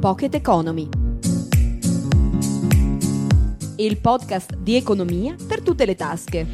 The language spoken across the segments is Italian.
Pocket Economy, il podcast di economia per tutte le tasche.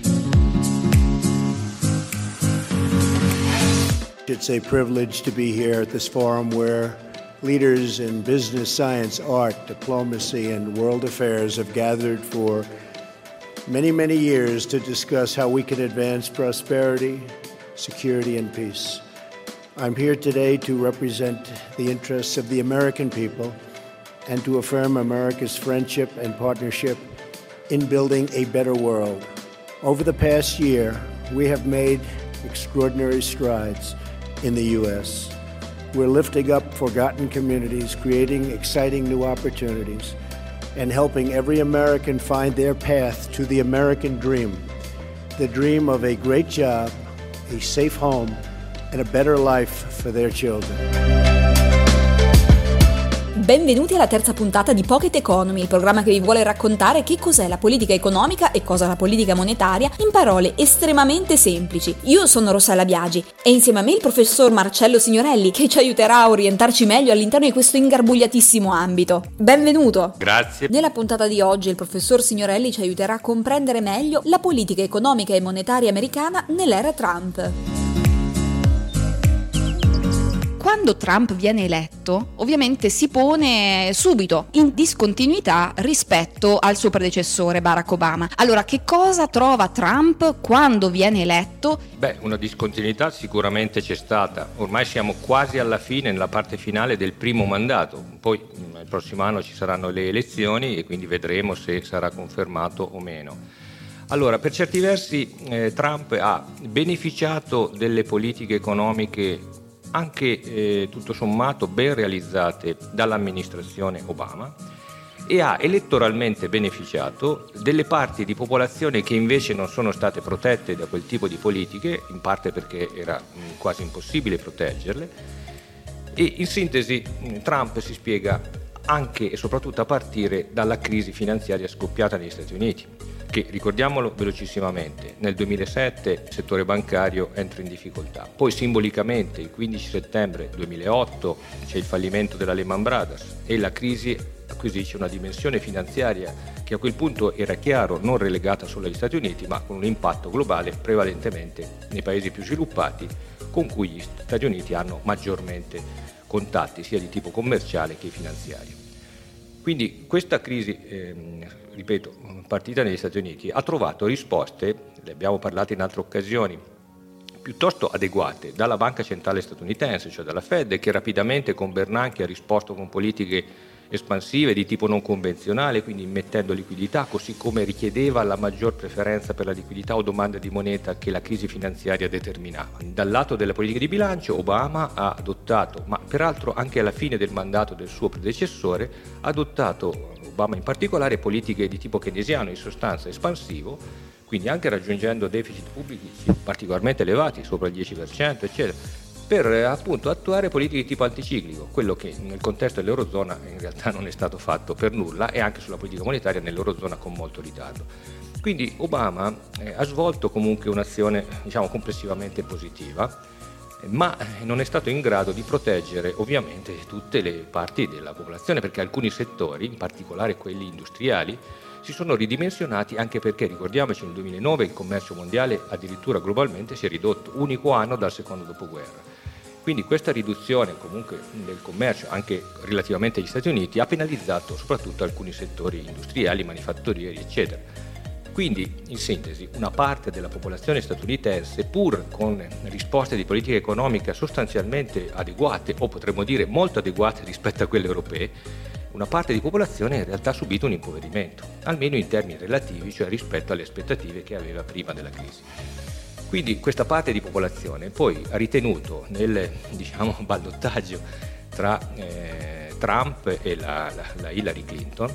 It's a privilege to be here at this forum where leaders in business, science, art, diplomacy, and world affairs have gathered for many, many years to discuss how we can advance prosperity, security, and peace. I'm here today to represent the interests of the American people and to affirm America's friendship and partnership in building a better world. Over the past year, we have made extraordinary strides in the U.S. We're lifting up forgotten communities, creating exciting new opportunities, and helping every American find their path to the American dream, the dream of a great job, a safe home, and a better life for their children. Benvenuti alla terza puntata di Pocket Economy, il programma che vi vuole raccontare che cos'è la politica economica e cosa la politica monetaria in parole estremamente semplici. Io sono Rossella Biagi e insieme a me il professor Marcello Signorelli, che ci aiuterà a orientarci meglio all'interno di questo ingarbugliatissimo ambito. Benvenuto! Grazie! Nella puntata di oggi il professor Signorelli ci aiuterà a comprendere meglio la politica economica e monetaria americana nell'era Trump. Quando Trump viene eletto, ovviamente si pone subito in discontinuità rispetto al suo predecessore Barack Obama. Allora, che cosa trova Trump quando viene eletto? Una discontinuità sicuramente c'è stata. Ormai siamo quasi alla fine, nella parte finale del primo mandato. Poi il prossimo anno ci saranno le elezioni e quindi vedremo se sarà confermato o meno. Allora, per certi versi Trump ha beneficiato delle politiche economiche anche tutto sommato ben realizzate dall'amministrazione Obama e ha elettoralmente beneficiato delle parti di popolazione che invece non sono state protette da quel tipo di politiche, in parte perché era quasi impossibile proteggerle. E in sintesi Trump si spiega anche e soprattutto a partire dalla crisi finanziaria scoppiata negli Stati Uniti, che, ricordiamolo velocissimamente, nel 2007 il settore bancario entra in difficoltà. Poi simbolicamente il 15 settembre 2008 c'è il fallimento della Lehman Brothers e la crisi acquisisce una dimensione finanziaria che a quel punto era chiaro non relegata solo agli Stati Uniti, ma con un impatto globale prevalentemente nei paesi più sviluppati, con cui gli Stati Uniti hanno maggiormente contatti sia di tipo commerciale che finanziario. Quindi questa crisi, ripeto, partita negli Stati Uniti, ha trovato risposte, le abbiamo parlate in altre occasioni, piuttosto adeguate dalla Banca Centrale statunitense, cioè dalla Fed, che rapidamente con Bernanke ha risposto con politiche espansive di tipo non convenzionale, quindi immettendo liquidità, così come richiedeva la maggior preferenza per la liquidità o domanda di moneta che la crisi finanziaria determinava. Dal lato delle politiche di bilancio Obama ha adottato, ma peraltro anche alla fine del mandato del suo predecessore, ha adottato, Obama in particolare, politiche di tipo keynesiano, in sostanza espansivo, quindi anche raggiungendo deficit pubblici particolarmente elevati, sopra il 10%, eccetera, per appunto attuare politiche di tipo anticiclico, quello che nel contesto dell'Eurozona in realtà non è stato fatto per nulla, e anche sulla politica monetaria nell'Eurozona con molto ritardo. Quindi Obama ha svolto comunque un'azione, diciamo, complessivamente positiva, ma non è stato in grado di proteggere ovviamente tutte le parti della popolazione, perché alcuni settori, in particolare quelli industriali, si sono ridimensionati, anche perché, ricordiamoci, nel 2009 il commercio mondiale addirittura globalmente si è ridotto, unico anno dal secondo dopoguerra. Quindi questa riduzione comunque del commercio, anche relativamente agli Stati Uniti, ha penalizzato soprattutto alcuni settori industriali, manifatturieri, eccetera. Quindi, in sintesi, una parte della popolazione statunitense, pur con risposte di politica economica sostanzialmente adeguate, o potremmo dire molto adeguate rispetto a quelle europee, una parte di popolazione in realtà ha subito un impoverimento, almeno in termini relativi, cioè rispetto alle aspettative che aveva prima della crisi. Quindi questa parte di popolazione poi ha ritenuto nel, ballottaggio tra Trump e la Hillary Clinton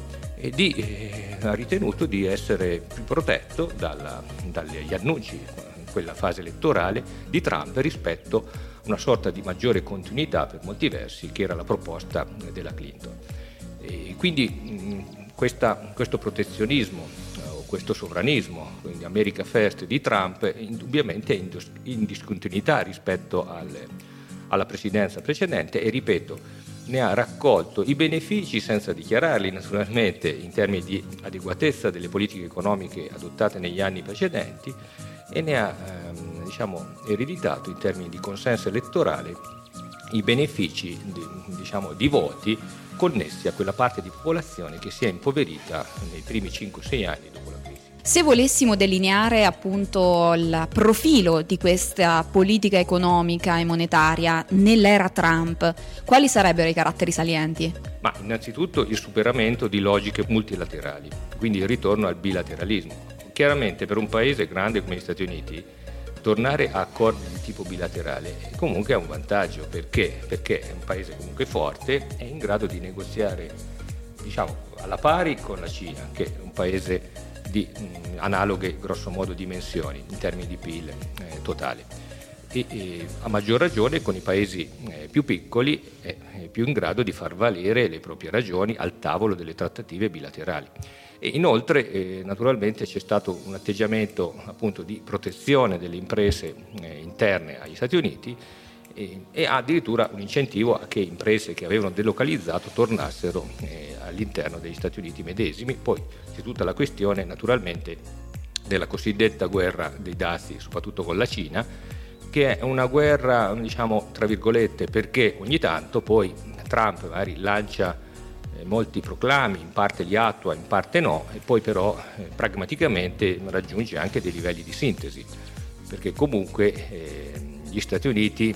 ha ritenuto di essere più protetto dagli annunci in quella fase elettorale di Trump rispetto a una sorta di maggiore continuità per molti versi che era la proposta della Clinton. E quindi questo protezionismo, questo sovranismo, quindi America First di Trump, indubbiamente è in discontinuità rispetto alla presidenza precedente e, ripeto, ne ha raccolto i benefici senza dichiararli naturalmente in termini di adeguatezza delle politiche economiche adottate negli anni precedenti e ne ha ereditato in termini di consenso elettorale i benefici di voti connessi a quella parte di popolazione che si è impoverita nei primi 5-6 anni dopo la crisi. Se volessimo delineare appunto il profilo di questa politica economica e monetaria nell'era Trump, quali sarebbero i caratteri salienti? Ma innanzitutto il superamento di logiche multilaterali, quindi il ritorno al bilateralismo. Chiaramente per un paese grande come gli Stati Uniti tornare a accordi di tipo bilaterale comunque ha un vantaggio. Perché? Perché è un paese comunque forte, è in grado di negoziare alla pari con la Cina, che è un paese di analoghe grosso modo dimensioni in termini di PIL totale e a maggior ragione con i paesi più piccoli è più in grado di far valere le proprie ragioni al tavolo delle trattative bilaterali. E inoltre naturalmente c'è stato un atteggiamento appunto di protezione delle imprese interne agli Stati Uniti e addirittura un incentivo a che imprese che avevano delocalizzato tornassero all'interno degli Stati Uniti medesimi. Poi c'è tutta la questione naturalmente della cosiddetta guerra dei dazi, soprattutto con la Cina, che è una guerra tra virgolette perché ogni tanto poi Trump magari lancia molti proclami, in parte li attua, in parte no, e poi però pragmaticamente raggiunge anche dei livelli di sintesi, perché comunque gli Stati Uniti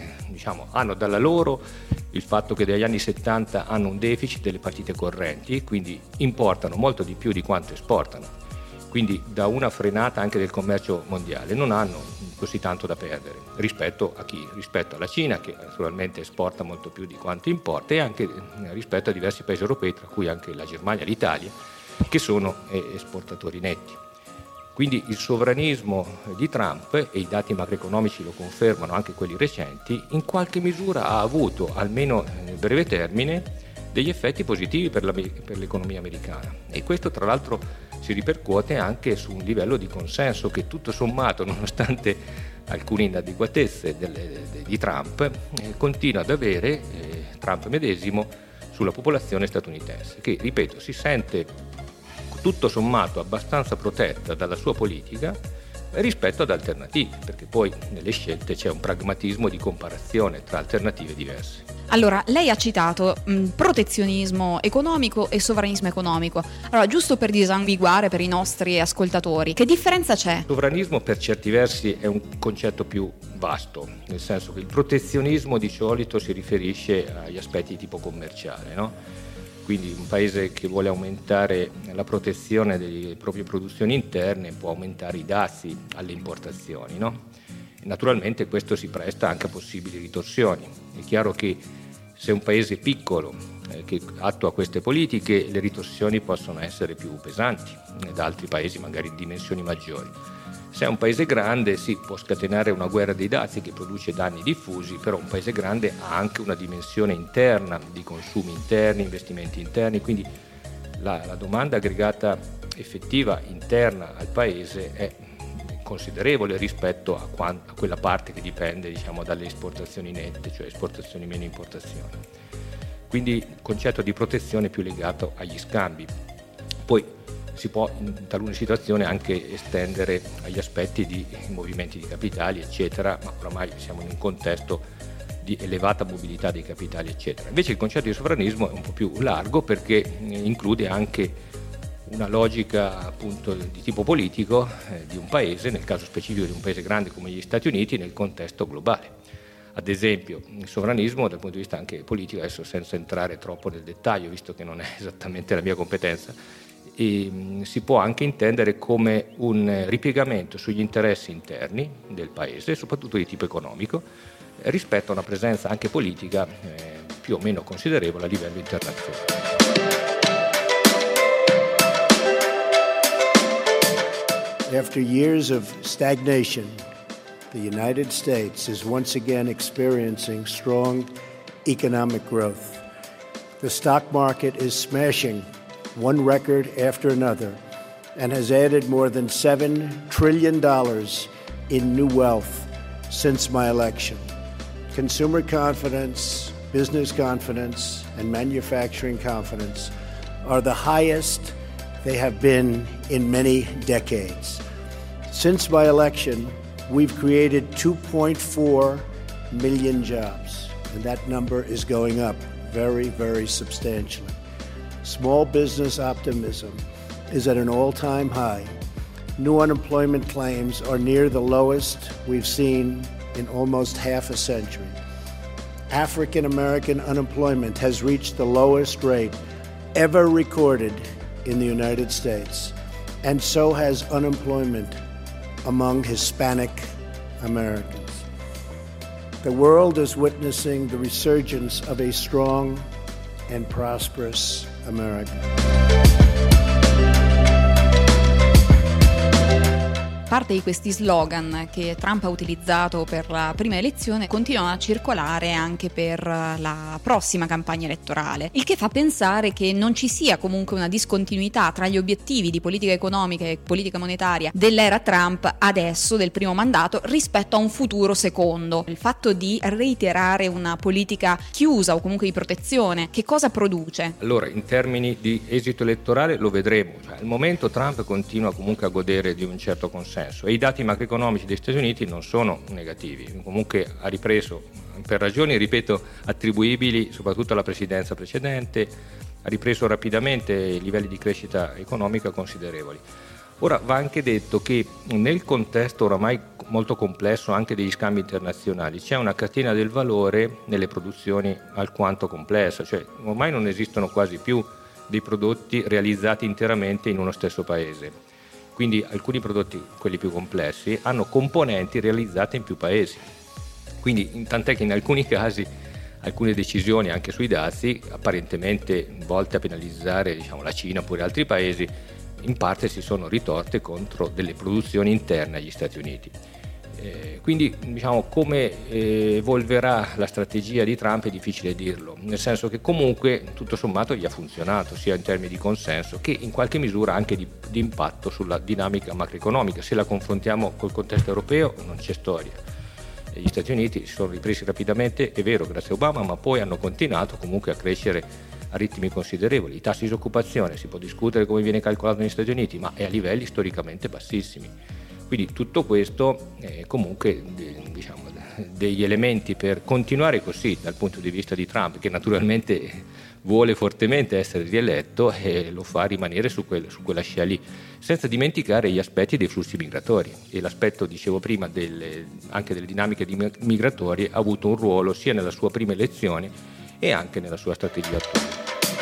hanno dalla loro il fatto che dagli anni 70 hanno un deficit delle partite correnti, quindi importano molto di più di quanto esportano, quindi da una frenata anche del commercio mondiale non hanno così tanto da perdere rispetto a chi? Rispetto alla Cina, che naturalmente esporta molto più di quanto importa, e anche rispetto a diversi paesi europei, tra cui anche la Germania e l'Italia, che sono esportatori netti. Quindi il sovranismo di Trump, e i dati macroeconomici lo confermano, anche quelli recenti, in qualche misura ha avuto, almeno nel breve termine, degli effetti positivi per l'economia americana. E questo tra l'altro si ripercuote anche su un livello di consenso che tutto sommato, nonostante alcune inadeguatezze di Trump, continua ad avere Trump medesimo sulla popolazione statunitense, che, ripeto, si sente tutto sommato abbastanza protetta dalla sua politica rispetto ad alternative, perché poi nelle scelte c'è un pragmatismo di comparazione tra alternative diverse. Allora, lei ha citato protezionismo economico e sovranismo economico. Allora, giusto per disambiguare per i nostri ascoltatori, che differenza c'è? Il sovranismo per certi versi è un concetto più vasto, nel senso che il protezionismo di solito si riferisce agli aspetti tipo commerciale, no? Quindi un paese che vuole aumentare la protezione delle proprie produzioni interne può aumentare i dazi alle importazioni, no? E naturalmente questo si presta anche a possibili ritorsioni. È chiaro che se un paese piccolo che attua queste politiche, le ritorsioni possono essere più pesanti da altri paesi magari di dimensioni maggiori. Se è un paese grande si può scatenare una guerra dei dazi che produce danni diffusi, però un paese grande ha anche una dimensione interna di consumi interni, investimenti interni, quindi la domanda aggregata effettiva interna al paese è considerevole rispetto a quella parte che dipende dalle esportazioni nette, cioè esportazioni meno importazioni. Quindi il concetto di protezione è più legato agli scambi. Poi si può in talune situazioni anche estendere agli aspetti di movimenti di capitali, eccetera, ma oramai siamo in un contesto di elevata mobilità dei capitali, eccetera. Invece il concetto di sovranismo è un po' più largo perché include anche una logica appunto di tipo politico di un paese, nel caso specifico di un paese grande come gli Stati Uniti, nel contesto globale. Ad esempio, il sovranismo dal punto di vista anche politico, adesso senza entrare troppo nel dettaglio, visto che non è esattamente la mia competenza, si può anche intendere come un ripiegamento sugli interessi interni del paese, soprattutto di tipo economico, rispetto a una presenza anche politica più o meno considerevole a livello internazionale. After years of stagnation, the United States is once again experiencing strong economic growth. The stock market is smashing one record after another and has added more than $7 trillion in new wealth since my election. Consumer confidence business confidence and manufacturing confidence are the highest they have been in many decades. Since my election, we've created 2.4 million jobs, and that number is going up very, very substantially. Small business optimism is at an all-time high. New unemployment claims are near the lowest we've seen in almost half a century. African American unemployment has reached the lowest rate ever recorded in the United States, and so has unemployment among Hispanic Americans. The world is witnessing the resurgence of a strong and prosperous America. Parte di questi slogan che Trump ha utilizzato per la prima elezione continuano a circolare anche per la prossima campagna elettorale, il che fa pensare che non ci sia comunque una discontinuità tra gli obiettivi di politica economica e politica monetaria dell'era Trump adesso, del primo mandato, rispetto a un futuro secondo. Il fatto di reiterare una politica chiusa o comunque di protezione, che cosa produce? Allora, in termini di esito elettorale lo vedremo. Al momento Trump continua comunque a godere di un certo consenso e i dati macroeconomici degli Stati Uniti non sono negativi, comunque ha ripreso per ragioni, ripeto, attribuibili soprattutto alla presidenza precedente, ha ripreso rapidamente i livelli di crescita economica considerevoli. Ora va anche detto che nel contesto oramai molto complesso anche degli scambi internazionali c'è una catena del valore nelle produzioni alquanto complessa, cioè ormai non esistono quasi più dei prodotti realizzati interamente in uno stesso paese. Quindi alcuni prodotti, quelli più complessi, hanno componenti realizzate in più paesi. Quindi tant'è che in alcuni casi alcune decisioni anche sui dazi, apparentemente volte a penalizzare la Cina oppure altri paesi, in parte si sono ritorte contro delle produzioni interne agli Stati Uniti. Quindi come evolverà la strategia di Trump è difficile dirlo, nel senso che comunque tutto sommato gli ha funzionato sia in termini di consenso che in qualche misura anche di impatto sulla dinamica macroeconomica. Se la confrontiamo col contesto europeo non c'è storia. Gli Stati Uniti si sono ripresi rapidamente, è vero, grazie a Obama, ma poi hanno continuato comunque a crescere a ritmi considerevoli. I tassi di disoccupazione, si può discutere come viene calcolato negli Stati Uniti, ma è a livelli storicamente bassissimi. Quindi tutto questo è comunque degli elementi per continuare così dal punto di vista di Trump, che naturalmente vuole fortemente essere rieletto e lo fa rimanere su quella scia lì, senza dimenticare gli aspetti dei flussi migratori. E l'aspetto, dicevo prima, anche delle dinamiche migratorie ha avuto un ruolo sia nella sua prima elezione e anche nella sua strategia attuale.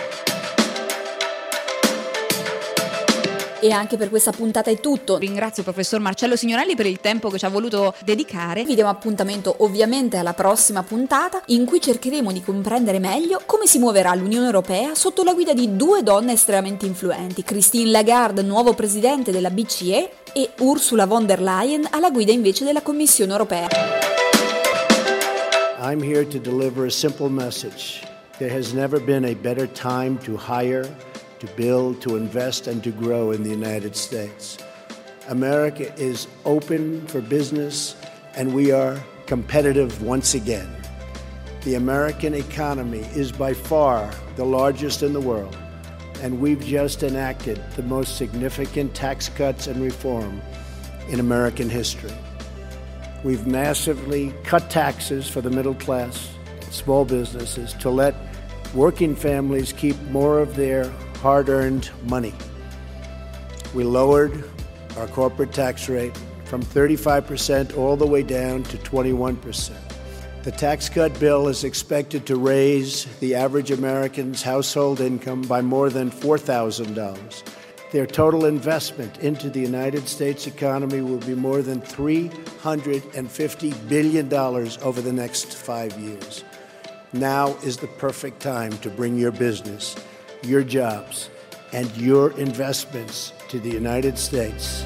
E anche per questa puntata è tutto. Ringrazio il professor Marcello Signorelli per il tempo che ci ha voluto dedicare. Vi diamo appuntamento ovviamente alla prossima puntata, in cui cercheremo di comprendere meglio come si muoverà l'Unione Europea sotto la guida di due donne estremamente influenti, Christine Lagarde, nuovo presidente della BCE, e Ursula von der Leyen alla guida invece della Commissione Europea. I'm here to deliver a simple message. There has never been a better time to hire, to build, to invest, and to grow in the United States. America is open for business, and we are competitive once again. The American economy is by far the largest in the world, and we've just enacted the most significant tax cuts and reform in American history. We've massively cut taxes for the middle class and small businesses to let working families keep more of their hard-earned money. We lowered our corporate tax rate from 35% all the way down to 21%. The tax cut bill is expected to raise the average American's household income by more than $4,000. Their total investment into the United States economy will be more than $350 billion over the next 5 years. Now is the perfect time to bring your business, your jobs, and your investments to the United States.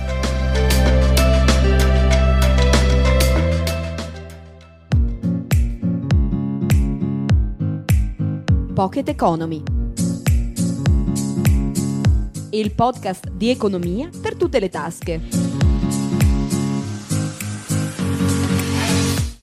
Pocket Economy, il podcast di economia per tutte le tasche.